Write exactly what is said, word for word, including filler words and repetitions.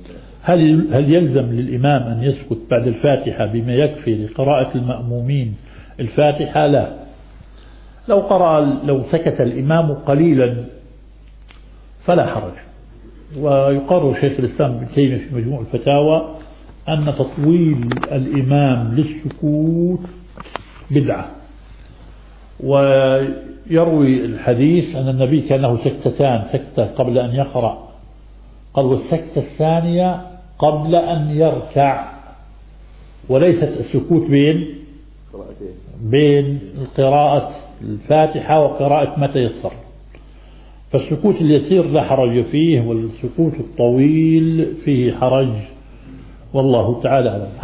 هل هل يلزم للإمام أن يسكت بعد الفاتحة بما يكفي لقراءة المأمومين الفاتحة؟ لا. لو قرأ لو سكت الإمام قليلا فلا حرج. ويقرر شيخ الإسلام ابن تيمية في مجموع الفتاوى أن تطويل الإمام للسكوت بدعة. ويروي الحديث أن النبي كان له سكتتان، سكتة قبل أن يقرأ، قال والسكتة الثانية قبل أن يركع، وليست السكوت بين بين قراءة الفاتحة وقراءة ما تيسر. فالسكوت اليسير لا حرج فيه، والسكوت الطويل فيه حرج، والله تعالى أعلم.